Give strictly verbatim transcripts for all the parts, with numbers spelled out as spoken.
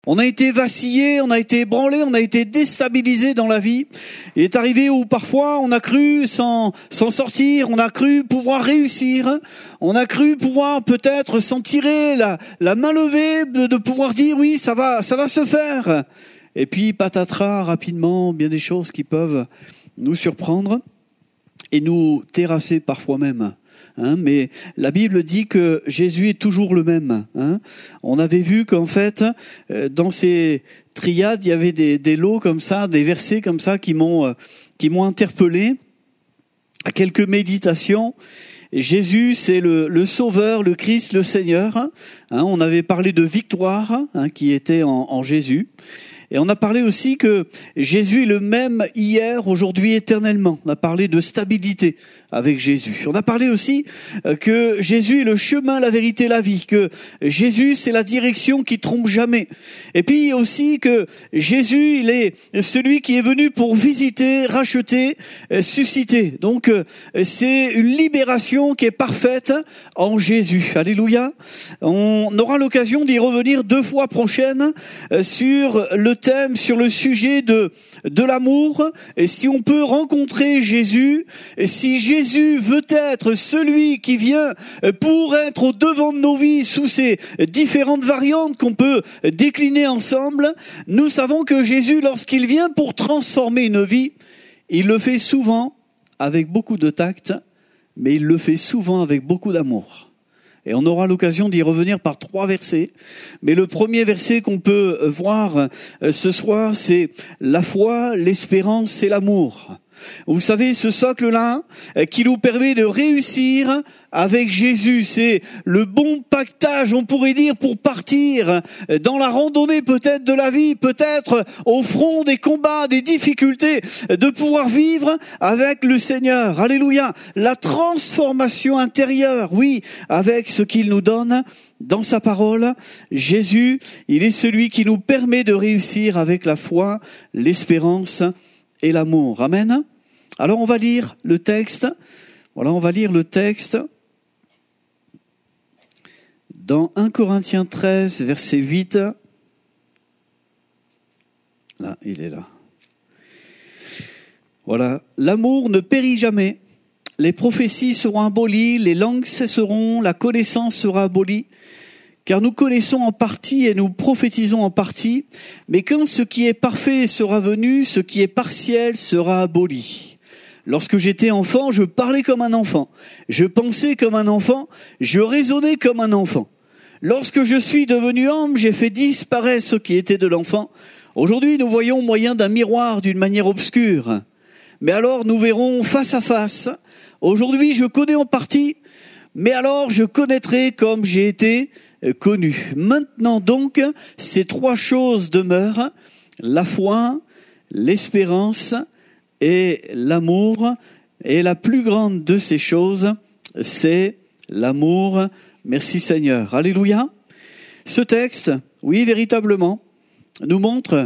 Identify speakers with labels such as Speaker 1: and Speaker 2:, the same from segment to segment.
Speaker 1: On a été vacillé, on a été ébranlé, on a été déstabilisé dans la vie. Il est arrivé où parfois on a cru s'en, s'en sortir, on a cru pouvoir réussir, on a cru pouvoir peut-être s'en tirer la, la main levée, de, de pouvoir dire oui, ça va, ça va se faire. Et puis patatras, rapidement, bien des choses qui peuvent nous surprendre et nous terrasser parfois même. Hein, mais la Bible dit que Jésus est toujours le même. Hein. On avait vu qu'en fait, euh, dans ces triades, il y avait des, des lots comme ça, des versets comme ça qui m'ont, euh, qui m'ont interpellé. À quelques méditations, Jésus, c'est le, le Sauveur, le Christ, le Seigneur. Hein, on avait parlé de victoire hein, qui était en, en Jésus. Et on a parlé aussi que Jésus est le même hier, aujourd'hui, éternellement. On a parlé de stabilité avec Jésus. On a parlé aussi que Jésus est le chemin, la vérité, la vie. Que Jésus, c'est la direction qui trompe jamais. Et puis aussi que Jésus, il est celui qui est venu pour visiter, racheter, susciter. Donc, c'est une libération qui est parfaite en Jésus. Alléluia. On aura l'occasion d'y revenir deux fois prochaines sur le thème, sur le sujet de, de l'amour. Et si on peut rencontrer Jésus, et si Jésus veut être celui qui vient pour être au devant de nos vies sous ces différentes variantes qu'on peut décliner ensemble, nous savons que Jésus, lorsqu'il vient pour transformer une vie, il le fait souvent avec beaucoup de tact, mais il le fait souvent avec beaucoup d'amour. Et on aura l'occasion d'y revenir par trois versets. Mais le premier verset qu'on peut voir ce soir, c'est la foi, l'espérance et l'amour. Vous savez, ce socle-là qui nous permet de réussir avec Jésus, c'est le bon pactage, on pourrait dire, pour partir dans la randonnée peut-être de la vie, peut-être au front des combats, des difficultés, de pouvoir vivre avec le Seigneur. Alléluia. La transformation intérieure, oui, avec ce qu'il nous donne dans sa parole. Jésus, il est celui qui nous permet de réussir avec la foi, l'espérance et l'amour. Amen. Alors on va lire le texte. Voilà, on va lire le texte dans un Corinthiens treize, verset huit. Là, il est là. Voilà. L'amour ne périt jamais. Les prophéties seront abolies, les langues cesseront, la connaissance sera abolie. Car nous connaissons en partie et nous prophétisons en partie, mais quand ce qui est parfait sera venu, ce qui est partiel sera aboli. Lorsque j'étais enfant, je parlais comme un enfant, je pensais comme un enfant, je raisonnais comme un enfant. Lorsque je suis devenu homme, j'ai fait disparaître ce qui était de l'enfant. Aujourd'hui, nous voyons au moyen d'un miroir d'une manière obscure. Mais alors, nous verrons face à face. Aujourd'hui, je connais en partie, mais alors je connaîtrai comme j'ai été connu. Maintenant donc, ces trois choses demeurent, la foi, l'espérance et l'amour. Et la plus grande de ces choses, c'est l'amour. Merci Seigneur. Alléluia. Ce texte, oui, véritablement, nous montre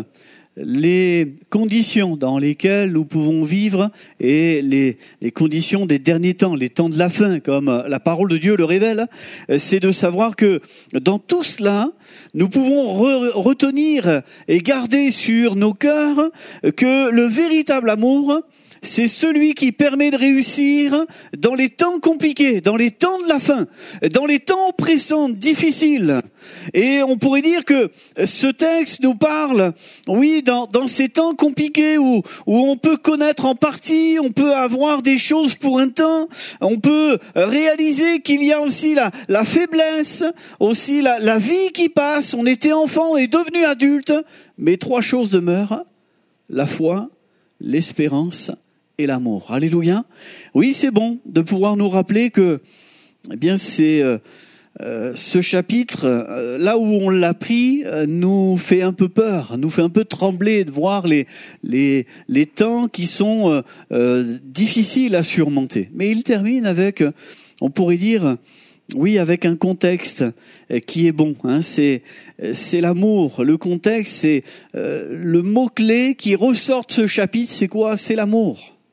Speaker 1: les conditions dans lesquelles nous pouvons vivre et les, les conditions des derniers temps, les temps de la fin, comme la parole de Dieu le révèle, c'est de savoir que dans tout cela, nous pouvons re- retenir et garder sur nos cœurs que le véritable amour, c'est celui qui permet de réussir dans les temps compliqués, dans les temps de la fin, dans les temps oppressants, difficiles. Et on pourrait dire que ce texte nous parle, oui, dans, dans ces temps compliqués où, où on peut connaître en partie, on peut avoir des choses pour un temps, on peut réaliser qu'il y a aussi la, la faiblesse, aussi la, la vie qui passe, on était enfant, on est devenu adulte, mais trois choses demeurent, la foi, l'espérance et l'amour. Alléluia. Oui, c'est bon de pouvoir nous rappeler que, eh bien, c'est euh, euh, ce chapitre, euh, là où on l'a pris, euh, nous fait un peu peur, nous fait un peu trembler de voir les les les temps qui sont euh, euh, difficiles à surmonter. Mais il termine avec, on pourrait dire, oui, avec un contexte qui est bon. Hein, c'est c'est l'amour. Le contexte, c'est euh, le mot clé qui ressort de ce chapitre. C'est quoi ? C'est l'amour.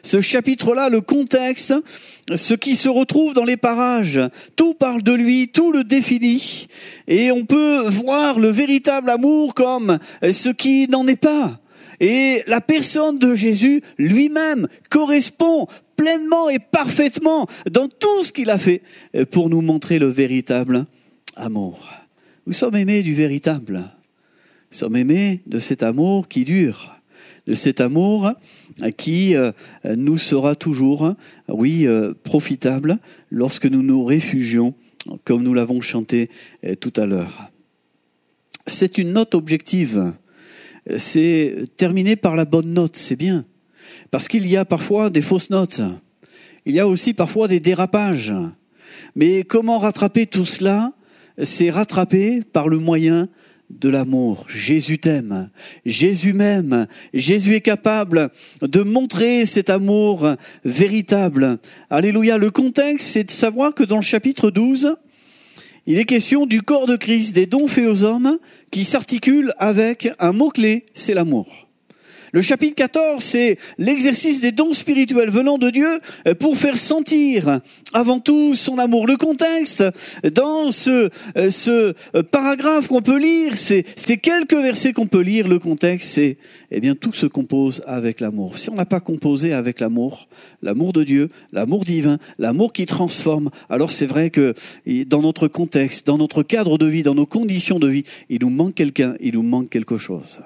Speaker 1: ce chapitre-là, le contexte, ce qui se retrouve dans les parages. Tout parle de lui, tout le définit. Et on peut voir le véritable amour comme ce qui n'en est pas. Et la personne de Jésus lui-même correspond pleinement et parfaitement dans tout ce qu'il a fait pour nous montrer le véritable amour. Nous sommes aimés du véritable. Nous sommes aimés de cet amour qui dure, de cet amour qui nous sera toujours, oui, profitable lorsque nous nous réfugions, comme nous l'avons chanté tout à l'heure. C'est une note objective. C'est terminé par la bonne note, c'est bien. Parce qu'il y a parfois des fausses notes. Il y a aussi parfois des dérapages. Mais comment rattraper tout cela ? C'est rattraper par le moyen de l'amour. Jésus t'aime, Jésus m'aime, Jésus est capable de montrer cet amour véritable. Alléluia. Le contexte, c'est de savoir que dans le chapitre douze, il est question du corps de Christ, des dons faits aux hommes, qui s'articulent avec un mot-clé, c'est l'amour. Le chapitre quatorze, c'est l'exercice des dons spirituels venant de Dieu pour faire sentir avant tout son amour. Le contexte, dans ce, ce paragraphe qu'on peut lire, c'est, c'est quelques versets qu'on peut lire, le contexte, c'est, eh bien, tout se compose avec l'amour. Si on n'a pas composé avec l'amour, l'amour de Dieu, l'amour divin, l'amour qui transforme, alors c'est vrai que dans notre contexte, dans notre cadre de vie, dans nos conditions de vie, il nous manque quelqu'un, il nous manque quelque chose.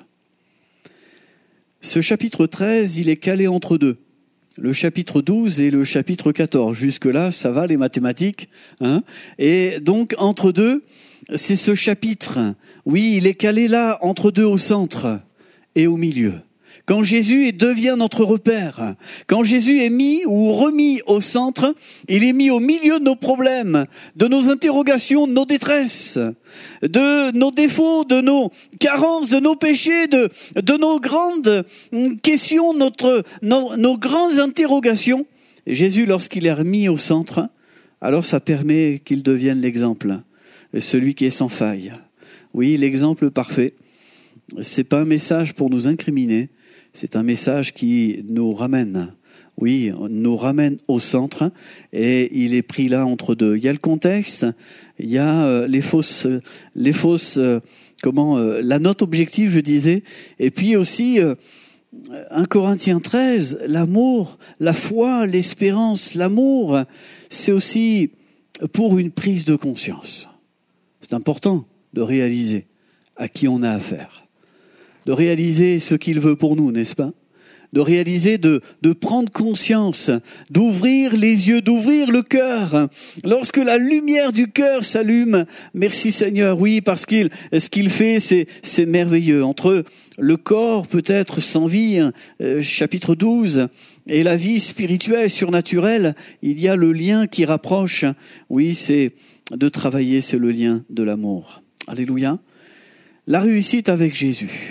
Speaker 1: Ce chapitre treize, il est calé entre deux. Le chapitre douze et le chapitre quatorze. Jusque-là, ça va, les mathématiques. Hein, et donc, entre deux, c'est ce chapitre. Oui, il est calé là, entre deux, au centre et au milieu. Quand Jésus devient notre repère, quand Jésus est mis ou remis au centre, il est mis au milieu de nos problèmes, de nos interrogations, de nos détresses, de nos défauts, de nos carences, de nos péchés, de, de nos grandes questions, notre, nos, nos grandes interrogations. Jésus, lorsqu'il est remis au centre, alors ça permet qu'il devienne l'exemple, celui qui est sans faille. Oui, l'exemple parfait. C'est pas un message pour nous incriminer. C'est un message qui nous ramène, oui, nous ramène au centre et il est pris là entre deux. Il y a le contexte, il y a euh, les fausses, les fausses, euh, comment, euh, la note objective, je disais, et puis aussi euh, un Corinthiens treize, l'amour, la foi, l'espérance, l'amour, c'est aussi pour une prise de conscience. C'est important de réaliser à qui on a affaire. De réaliser ce qu'il veut pour nous, n'est-ce pas ? De réaliser, de, de prendre conscience, d'ouvrir les yeux, d'ouvrir le cœur. Lorsque la lumière du cœur s'allume, merci Seigneur, oui, parce qu'il, ce qu'il fait, c'est, c'est merveilleux. Entre le corps peut-être sans vie, euh, chapitre douze, et la vie spirituelle, surnaturelle, il y a le lien qui rapproche. Oui, c'est de travailler, c'est le lien de l'amour. Alléluia. La réussite avec Jésus.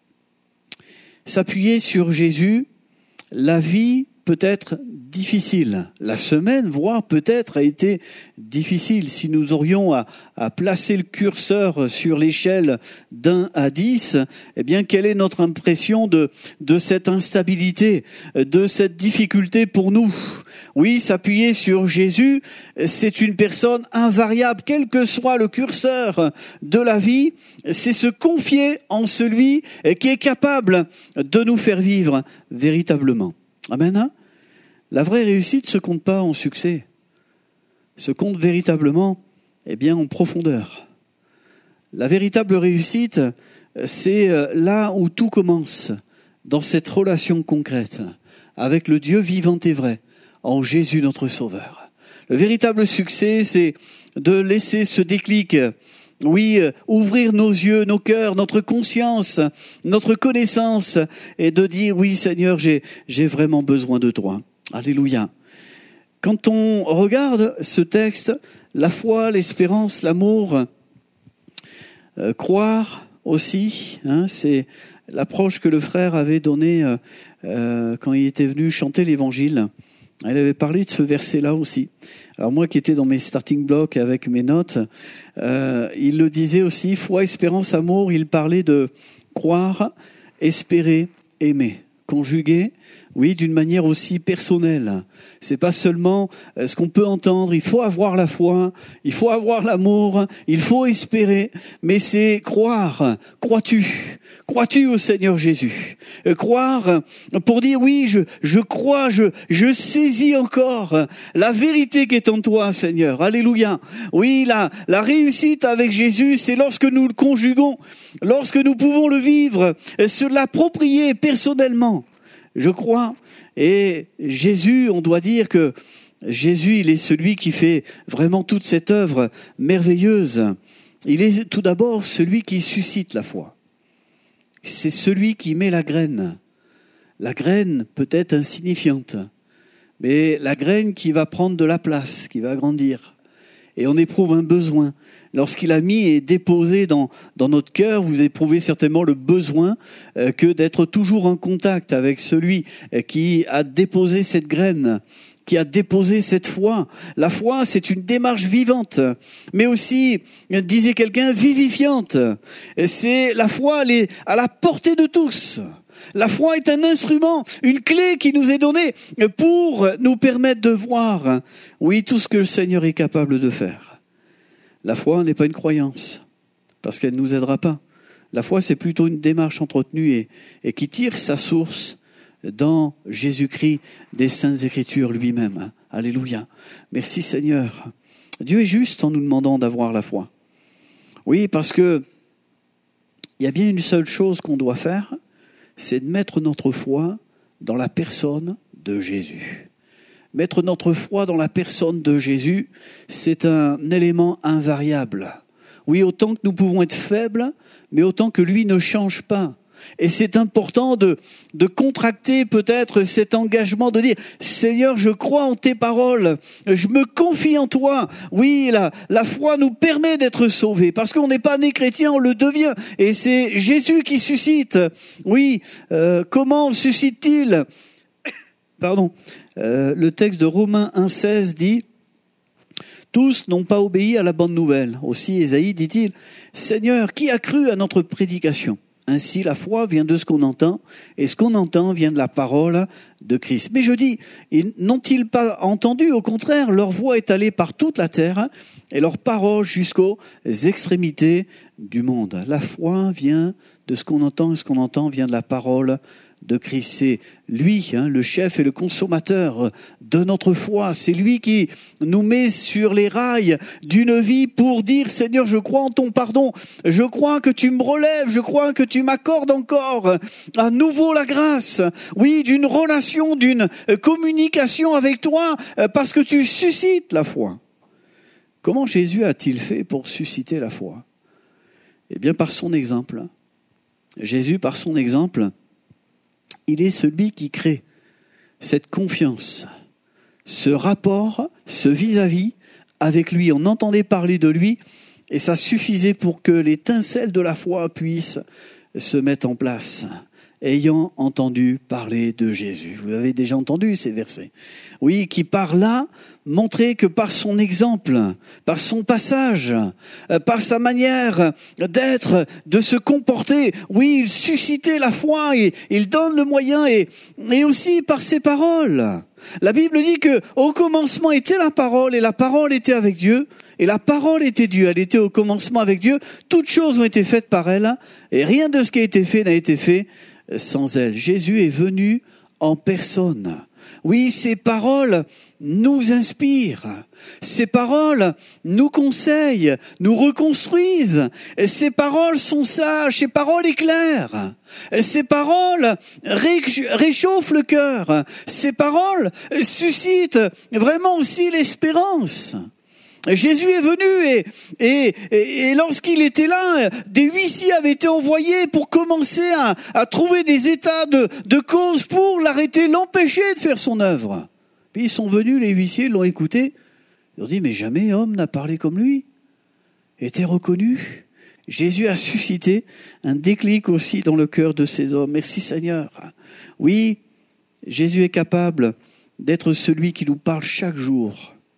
Speaker 1: S'appuyer sur Jésus, la vie peut être difficile. La semaine, voire peut-être, a été difficile. Si nous aurions à, à placer le curseur sur l'échelle d'un à dix, eh bien, quelle est notre impression de, de cette instabilité, de cette difficulté pour nous ? Oui, s'appuyer sur Jésus, c'est une personne invariable, quel que soit le curseur de la vie, c'est se confier en celui qui est capable de nous faire vivre véritablement. Amen. La vraie réussite ne se compte pas en succès, se compte véritablement, eh bien, en profondeur. La véritable réussite, c'est là où tout commence, dans cette relation concrète avec le Dieu vivant et vrai, en Jésus notre Sauveur. Le véritable succès, c'est de laisser ce déclic, oui, ouvrir nos yeux, nos cœurs, notre conscience, notre connaissance, et de dire, oui Seigneur, j'ai, j'ai vraiment besoin de toi. Alléluia. Quand on regarde ce texte, la foi, l'espérance, l'amour, euh, croire aussi, hein, c'est l'approche que le frère avait donnée euh, euh, quand il était venu chanter l'évangile. Il avait parlé de ce verset-là aussi. Alors moi qui étais dans mes starting blocks avec mes notes, euh, il le disait aussi, foi, espérance, amour, il parlait de croire, espérer, aimer. conjuguée, oui, d'une manière aussi personnelle. C'est pas seulement ce qu'on peut entendre, il faut avoir la foi, il faut avoir l'amour, il faut espérer, mais c'est croire. Crois-tu ? Crois-tu au Seigneur Jésus ? Croire pour dire oui, je, je crois, je, je saisis encore la vérité qui est en toi, Seigneur. Alléluia. Oui, la, la réussite avec Jésus, c'est lorsque nous le conjuguons, lorsque nous pouvons le vivre, se l'approprier personnellement. Je crois. Et Jésus, on doit dire que Jésus, il est celui qui fait vraiment toute cette œuvre merveilleuse. Il est tout d'abord celui qui suscite la foi. C'est celui qui met la graine. La graine peut être insignifiante, mais la graine qui va prendre de la place, qui va grandir. Et on éprouve un besoin. Lorsqu'il a mis et déposé dans, dans notre cœur, vous éprouvez certainement le besoin euh, que d'être toujours en contact avec celui euh, qui a déposé cette graine, qui a déposé cette foi. La foi, c'est une démarche vivante, mais aussi, disait quelqu'un, vivifiante. C'est la foi, elle est à la portée de tous. La foi est un instrument, une clé qui nous est donnée pour nous permettre de voir, oui, tout ce que le Seigneur est capable de faire. La foi n'est pas une croyance, parce qu'elle ne nous aidera pas. La foi, c'est plutôt une démarche entretenue et, et qui tire sa source dans Jésus-Christ des Saintes Écritures lui-même. Alléluia. Merci Seigneur. Dieu est juste en nous demandant d'avoir la foi. Oui, parce que il y a bien une seule chose qu'on doit faire, c'est de mettre notre foi dans la personne de Jésus. Mettre notre foi dans la personne de Jésus, c'est un élément invariable. Oui, autant que nous pouvons être faibles, mais autant que lui ne change pas. Et c'est important de, de contracter peut-être cet engagement, de dire « Seigneur, je crois en tes paroles, je me confie en toi. » Oui, la, la foi nous permet d'être sauvés, parce qu'on n'est pas né chrétien, on le devient. Et c'est Jésus qui suscite. Oui, euh, comment suscite-t-il ? Pardon. Euh, le texte de Romains un seize dit « Tous n'ont pas obéi à la bonne nouvelle. » Aussi, Ésaïe dit-il « Seigneur, qui a cru à notre prédication ? » Ainsi, la foi vient de ce qu'on entend, et ce qu'on entend vient de la parole de Christ. Mais je dis, n'ont-ils pas entendu ? Au contraire, leur voix est allée par toute la terre, et leur parole jusqu'aux extrémités du monde. La foi vient de ce qu'on entend, et ce qu'on entend vient de la parole de Christ. C'est lui, hein, le chef et le consommateur de notre foi. C'est lui qui nous met sur les rails d'une vie pour dire « Seigneur, je crois en ton pardon. Je crois que tu me relèves. Je crois que tu m'accordes encore à nouveau la grâce. » Oui, d'une relation, d'une communication avec toi parce que tu suscites la foi. Comment Jésus a-t-il fait pour susciter la foi ? Eh bien, par son exemple. Jésus, par son exemple, il est celui qui crée cette confiance, ce rapport, ce vis-à-vis avec lui. On entendait parler de lui et ça suffisait pour que l'étincelle de la foi puisse se mettre en place. Ayant entendu parler de Jésus. Vous avez déjà entendu ces versets. Oui, qui par là montrait que par son exemple, par son passage, par sa manière d'être, de se comporter, oui, il suscitait la foi et il donne le moyen et, et aussi par ses paroles. La Bible dit que au commencement était la parole et la parole était avec Dieu et la parole était Dieu. Elle était au commencement avec Dieu. Toutes choses ont été faites par elle et rien de ce qui a été fait n'a été fait sans elle. Jésus est venu en personne. Oui, ces paroles nous inspirent. Ces paroles nous conseillent, nous reconstruisent. Ces paroles sont sages, ces paroles éclairent. Ces paroles réchauffent le cœur. Ces paroles suscitent vraiment aussi l'espérance. Jésus est venu et, et, et, et lorsqu'il était là, des huissiers avaient été envoyés pour commencer à, à trouver des états de, de cause pour l'arrêter, l'empêcher de faire son œuvre. Puis ils sont venus, les huissiers l'ont écouté. Ils ont dit, mais jamais homme n'a parlé comme lui. Il était reconnu. Jésus a suscité un déclic aussi dans le cœur de ces hommes. Merci Seigneur. Oui, Jésus est capable d'être celui qui nous parle chaque jour.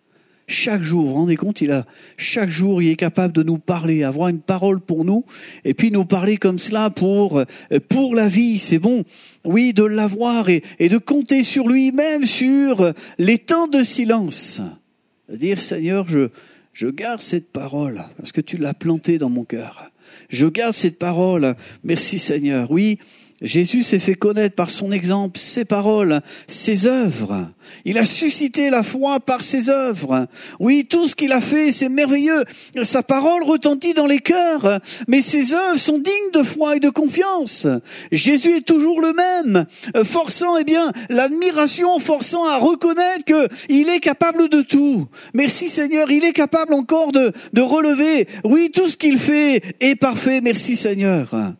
Speaker 1: Chaque jour, vous vous rendez compte, il a, chaque jour, il est capable de nous parler, avoir une parole pour nous, et puis nous parler comme cela pour, pour la vie. C'est bon, oui, de l'avoir et, et de compter sur lui, même sur les temps de silence. De dire, Seigneur, je, je garde cette parole, parce que tu l'as plantée dans mon cœur. Je garde cette parole. Merci Seigneur. Oui, Jésus s'est fait connaître par son exemple, ses paroles, ses œuvres. Il a suscité la foi par ses œuvres. Oui, tout ce qu'il a fait, c'est merveilleux. Sa parole retentit dans les cœurs, mais ses œuvres sont dignes de foi et de confiance. Jésus est toujours le même, forçant, eh bien, l'admiration, forçant à reconnaître qu'il est capable de tout. Merci Seigneur, il est capable encore de, de relever. Oui, tout ce qu'il fait est parfait. Merci Seigneur.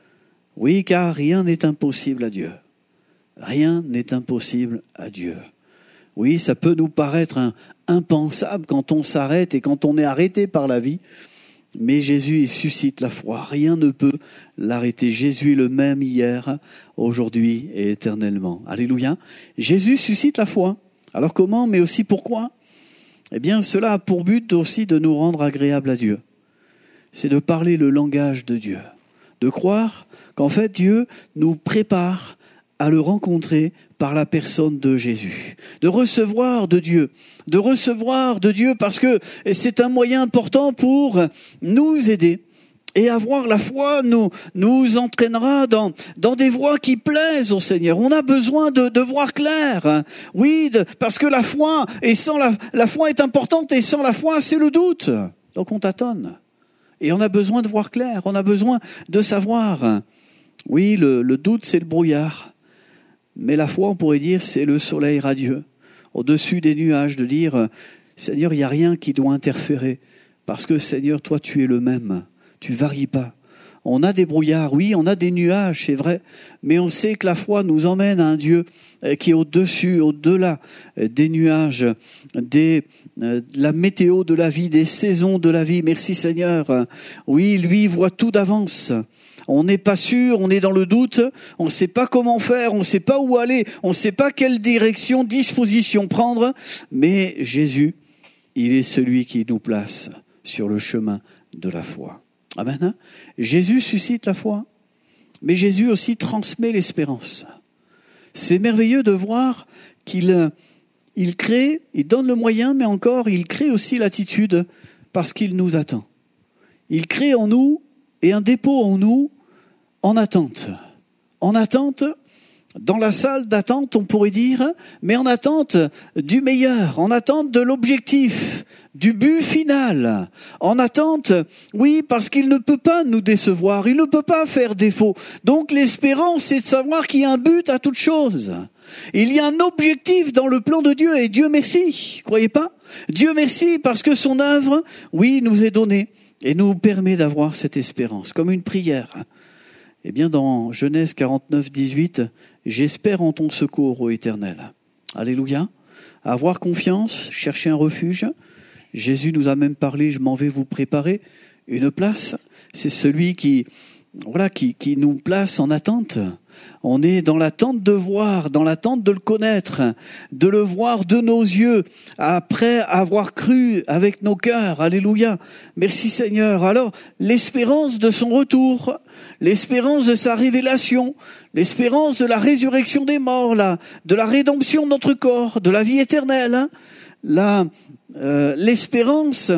Speaker 1: Oui, car rien n'est impossible à Dieu. Rien n'est impossible à Dieu. Oui, ça peut nous paraître un, impensable quand on s'arrête et quand on est arrêté par la vie. Mais Jésus, il suscite la foi. Rien ne peut l'arrêter. Jésus est le même hier, aujourd'hui et éternellement. Alléluia. Jésus suscite la foi. Alors comment, mais aussi pourquoi ? Eh bien, cela a pour but aussi de nous rendre agréables à Dieu. C'est de parler le langage de Dieu. De croire qu'en fait Dieu nous prépare à le rencontrer par la personne de Jésus. De recevoir de Dieu. De recevoir de Dieu parce que c'est un moyen important pour nous aider. Et avoir la foi nous, nous entraînera dans, dans des voies qui plaisent au Seigneur. On a besoin de, de voir clair. Oui, de, parce que la foi, et sans la, la foi est importante et sans la foi, c'est le doute. Donc on tâtonne. Et on a besoin de voir clair, on a besoin de savoir. Oui, le, le doute, c'est le brouillard. Mais la foi, on pourrait dire, c'est le soleil radieux. Au-dessus des nuages, de dire, Seigneur, il n'y a rien qui doit interférer. Parce que, Seigneur, toi, tu es le même. Tu ne varies pas. On a des brouillards, oui, on a des nuages, c'est vrai. Mais on sait que la foi nous emmène à un Dieu qui est au-dessus, au-delà des nuages, des, de la météo de la vie, des saisons de la vie. Merci Seigneur. Oui, lui voit tout d'avance. On n'est pas sûr, on est dans le doute, on ne sait pas comment faire, on ne sait pas où aller, on ne sait pas quelle direction, disposition prendre. Mais Jésus, il est celui qui nous place sur le chemin de la foi. Amen. Jésus suscite la foi, mais Jésus aussi transmet l'espérance. C'est merveilleux de voir qu'il il crée, il donne le moyen, mais encore, il crée aussi l'attitude parce qu'il nous attend. Il crée en nous et un dépôt en nous en attente. En attente, dans la salle d'attente, on pourrait dire, mais en attente du meilleur, en attente de l'objectif, du but final, en attente, oui, parce qu'il ne peut pas nous décevoir, il ne peut pas faire défaut. Donc l'espérance, c'est de savoir qu'il y a un but à toute chose. Il y a un objectif dans le plan de Dieu, et Dieu merci, croyez pas ? Dieu merci parce que son œuvre, oui, nous est donnée et nous permet d'avoir cette espérance, comme une prière. Eh bien, dans Genèse quarante-neuf, dix-huit, j'espère en ton secours, ô Éternel. Alléluia. Avoir confiance, chercher un refuge. Jésus nous a même parlé, je m'en vais vous préparer une place. C'est celui qui, voilà, qui, qui nous place en attente. On est dans l'attente de voir, dans l'attente de le connaître, de le voir de nos yeux, après avoir cru avec nos cœurs. Alléluia. Merci Seigneur. Alors, l'espérance de son retour, l'espérance de sa révélation, l'espérance de la résurrection des morts, là, de la rédemption de notre corps, de la vie éternelle, hein, la, euh, l'espérance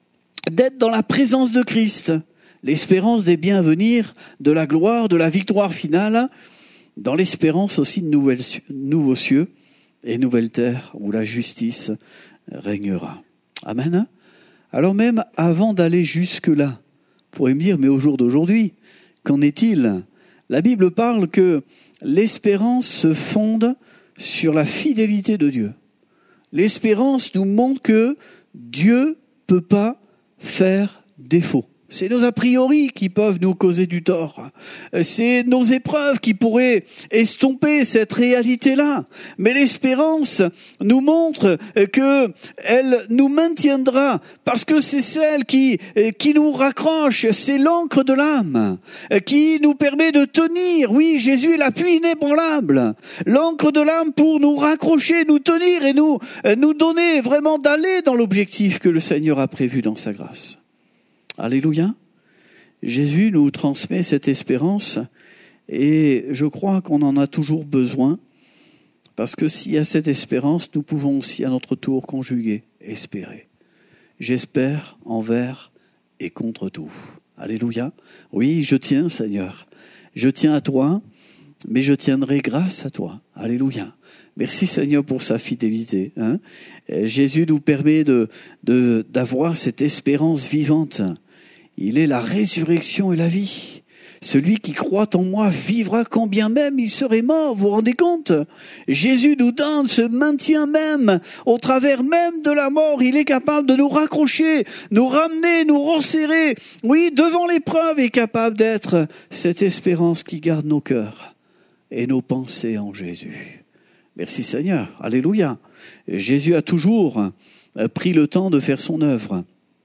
Speaker 1: d'être dans la présence de Christ, l'espérance des biens à venir, de la gloire, de la victoire finale, dans l'espérance aussi de nouvelles, nouveaux cieux et nouvelle terre où la justice régnera. Amen. Alors même avant d'aller jusque-là, vous pourrez me dire, mais au jour d'aujourd'hui, qu'en est-il ? La Bible parle que l'espérance se fonde sur la fidélité de Dieu. L'espérance nous montre que Dieu ne peut pas faire défaut. C'est nos a priori qui peuvent nous causer du tort. C'est nos épreuves qui pourraient estomper cette réalité-là. Mais l'espérance nous montre que elle nous maintiendra parce que c'est celle qui, qui nous raccroche. C'est l'encre de l'âme qui nous permet de tenir. Oui, Jésus est l'appui inébranlable. L'encre de l'âme pour nous raccrocher, nous tenir et nous, nous donner vraiment d'aller dans l'objectif que le Seigneur a prévu dans sa grâce. Alléluia. Jésus nous transmet cette espérance et je crois qu'on en a toujours besoin parce que s'il y a cette espérance, nous pouvons aussi à notre tour conjuguer, espérer. J'espère envers et contre tout. Alléluia. Oui, je tiens, Seigneur. Je tiens à toi, mais je tiendrai grâce à toi. Alléluia. Merci Seigneur pour sa fidélité. Hein. Jésus nous permet de, de, d'avoir cette espérance vivante. Il est la résurrection et la vie. Celui qui croit en moi vivra quand bien même il serait mort. Vous vous rendez compte ? Jésus nous donne ce maintien même, au travers même de la mort. Il est capable de nous raccrocher, nous ramener, nous resserrer. Oui, devant l'épreuve, il est capable d'être cette espérance qui garde nos cœurs et nos pensées en Jésus. Merci Seigneur. Alléluia. Jésus a toujours pris le temps de faire son œuvre.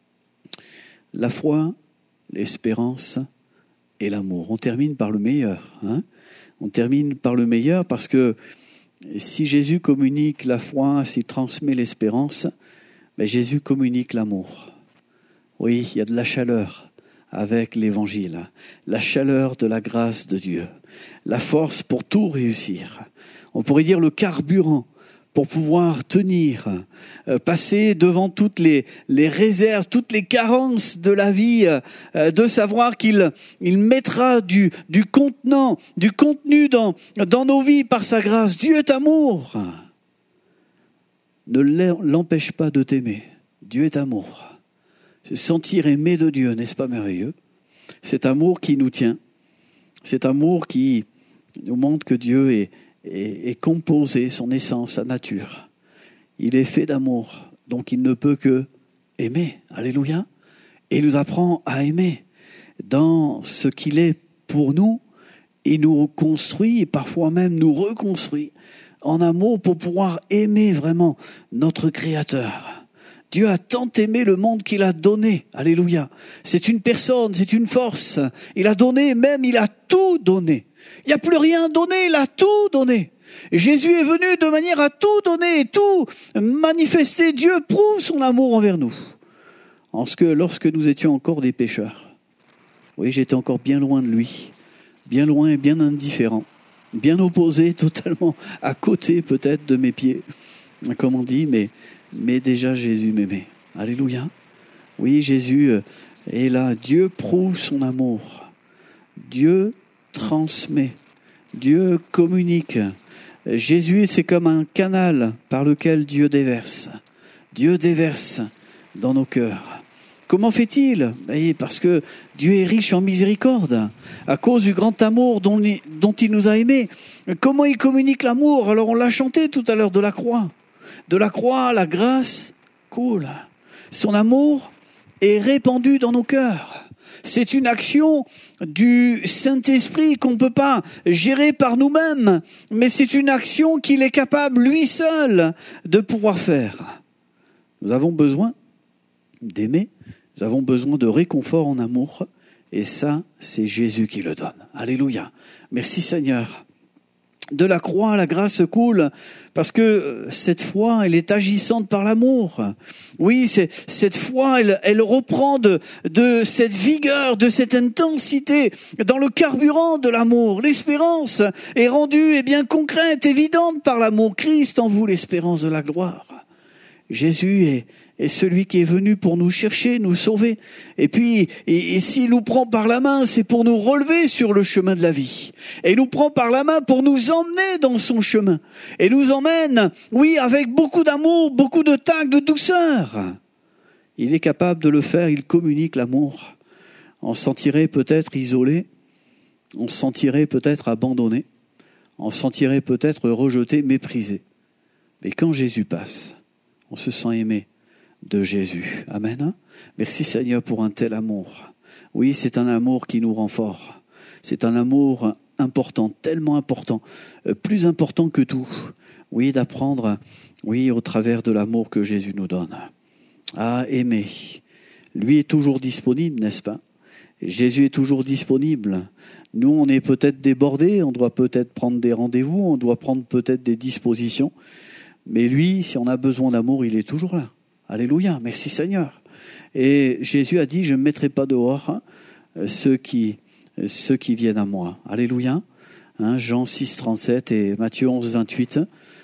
Speaker 1: La foi, l'espérance et l'amour. On termine par le meilleur. Hein ? On termine par le meilleur parce que si Jésus communique la foi, s'il transmet l'espérance, ben Jésus communique l'amour. Oui, il y a de la chaleur avec l'évangile, la chaleur de la grâce de Dieu, la force pour tout réussir. On pourrait dire le carburant pour pouvoir tenir, euh, passer devant toutes les, les réserves, toutes les carences de la vie, euh, de savoir qu'il il mettra du, du contenant, du contenu dans, dans nos vies par sa grâce. Dieu est amour. Ne l'empêche pas de t'aimer. Dieu est amour. Se sentir aimé de Dieu, n'est-ce pas merveilleux ? Cet amour qui nous tient, cet amour qui nous montre que Dieu est Et, et composé, son essence, sa nature. Il est fait d'amour, donc il ne peut que aimer. Alléluia. Et il nous apprend à aimer. Dans ce qu'il est pour nous, il nous construit et parfois même nous reconstruit en amour pour pouvoir aimer vraiment notre Créateur. Dieu a tant aimé le monde qu'il a donné. Alléluia. C'est une personne, c'est une force. Il a donné, même il a tout donné. Il n'y a plus rien donné, il a tout donné. Jésus est venu de manière à tout donner, tout manifester. Dieu prouve son amour envers nous. En ce que lorsque nous étions encore des pécheurs, oui, j'étais encore bien loin de lui, bien loin et bien indifférent, bien opposé, totalement à côté peut-être de mes pieds, comme on dit, mais, mais déjà Jésus m'aimait. Alléluia. Oui, Jésus est là. Dieu prouve son amour. Dieu transmet. Dieu communique. Jésus, c'est comme un canal par lequel Dieu déverse. Dieu déverse dans nos cœurs. Comment fait-il ? Parce que Dieu est riche en miséricorde, à cause du grand amour dont il, dont il nous a aimés. Comment il communique l'amour ? Alors on l'a chanté tout à l'heure, de la croix. De la croix, la grâce coule. Son amour est répandu dans nos cœurs. C'est une action du Saint-Esprit qu'on ne peut pas gérer par nous-mêmes, mais c'est une action qu'il est capable, lui seul, de pouvoir faire. Nous avons besoin d'aimer, nous avons besoin de réconfort en amour, et ça, c'est Jésus qui le donne. Alléluia. Merci Seigneur. De la croix, la grâce coule, parce que cette foi, elle est agissante par l'amour. Oui, c'est, cette foi, elle, elle reprend de, de cette vigueur, de cette intensité dans le carburant de l'amour. L'espérance est rendue et bien concrète, évidente par l'amour. Christ en vous, l'espérance de la gloire. Jésus est, est celui qui est venu pour nous chercher, nous sauver. Et puis, et, et s'il nous prend par la main, c'est pour nous relever sur le chemin de la vie. Et il nous prend par la main pour nous emmener dans son chemin. Et nous emmène, oui, avec beaucoup d'amour, beaucoup de tact, de douceur. Il est capable de le faire, il communique l'amour. On se sentirait peut-être isolé, on se sentirait peut-être abandonné, on se sentirait peut-être rejeté, méprisé. Mais quand Jésus passe, on se sent aimé de Jésus. Amen. Merci Seigneur pour un tel amour. Oui, c'est un amour qui nous rend forts. C'est un amour important, tellement important, euh, plus important que tout. Oui, d'apprendre, oui, au travers de l'amour que Jésus nous donne. À aimer. Lui est toujours disponible, n'est-ce pas? Jésus est toujours disponible. Nous, on est peut-être débordés, on doit peut-être prendre des rendez-vous, on doit prendre peut-être des dispositions. Mais lui, si on a besoin d'amour, il est toujours là. Alléluia, merci Seigneur. Et Jésus a dit, je ne mettrai pas dehors hein, ceux, qui, ceux qui viennent à moi. Alléluia. Hein, Jean six, trente-sept et Matthieu onze, vingt-huit.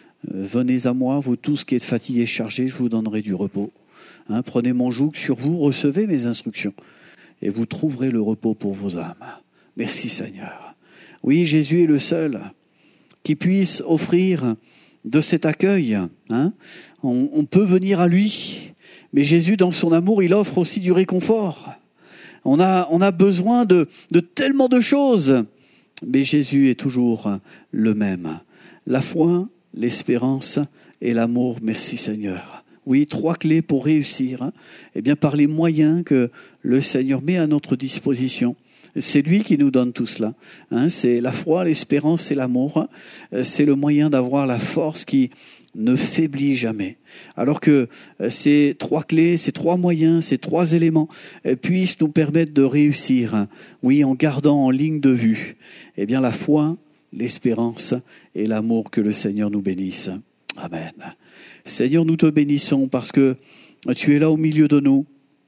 Speaker 1: Venez à moi, vous tous qui êtes fatigués et chargés, je vous donnerai du repos. Hein, prenez mon joug sur vous, recevez mes instructions. Et vous trouverez le repos pour vos âmes. Merci Seigneur. Oui, Jésus est le seul qui puisse offrir de cet accueil. Hein. On, on peut venir à lui, mais Jésus, dans son amour, il offre aussi du réconfort. On a, on a besoin de, de tellement de choses, mais Jésus est toujours le même. La foi, l'espérance et l'amour. Merci Seigneur. Oui, trois clés pour réussir. Hein. Eh bien, par les moyens que le Seigneur met à notre disposition. C'est lui qui nous donne tout cela. Hein. C'est la foi, l'espérance et l'amour. C'est le moyen d'avoir la force qui ne faiblit jamais. Alors que ces trois clés, ces trois moyens, ces trois éléments puissent nous permettre de réussir. Oui, en gardant en ligne de vue, eh bien, la foi, l'espérance et l'amour. Que le Seigneur nous bénisse. Amen. Seigneur, nous te bénissons parce que tu es là au milieu de nous.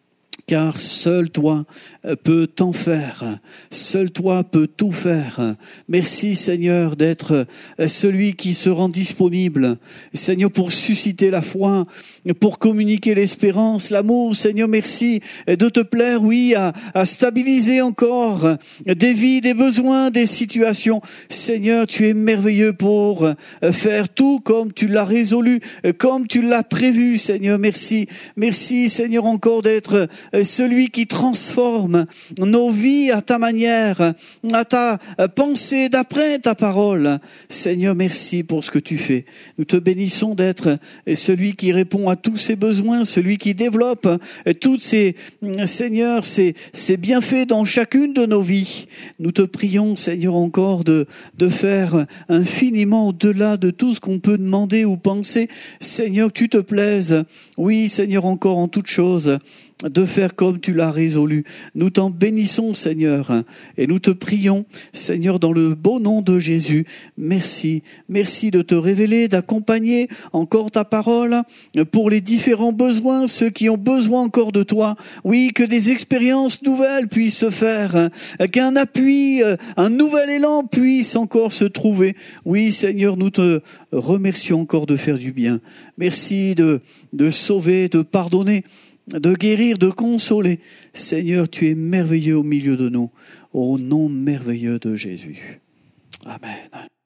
Speaker 1: Car seul toi peux t'en faire, seul toi peux tout faire. Merci Seigneur d'être celui qui se rend disponible, Seigneur, pour susciter la foi, pour communiquer l'espérance, l'amour. Seigneur, merci de te plaire, oui, à, à stabiliser encore des vies, des besoins, des situations. Seigneur, tu es merveilleux pour faire tout comme tu l'as résolu, comme tu l'as prévu. Seigneur, merci, merci Seigneur encore d'être celui qui transforme nos vies à ta manière, à ta pensée, d'après ta parole. Seigneur, merci pour ce que tu fais. Nous te bénissons d'être celui qui répond à tous ces besoins, celui qui développe toutes ces, Seigneur, ces, ces bienfaits dans chacune de nos vies. Nous te prions, Seigneur, encore de, de faire infiniment au-delà de tout ce qu'on peut demander ou penser. Seigneur, que tu te plaises. Oui, Seigneur, encore en toutes choses, de faire comme tu l'as résolu. Nous t'en bénissons, Seigneur, et nous te prions, Seigneur, dans le beau nom de Jésus. Merci, merci de te révéler, d'accompagner encore ta parole pour les différents besoins, ceux qui ont besoin encore de toi. Oui, que des expériences nouvelles puissent se faire, qu'un appui, un nouvel élan puisse encore se trouver. Oui, Seigneur, nous te remercions encore de faire du bien. Merci de, de sauver, de pardonner, de guérir, de consoler. Seigneur, tu es merveilleux au milieu de nous, au nom merveilleux de Jésus. Amen.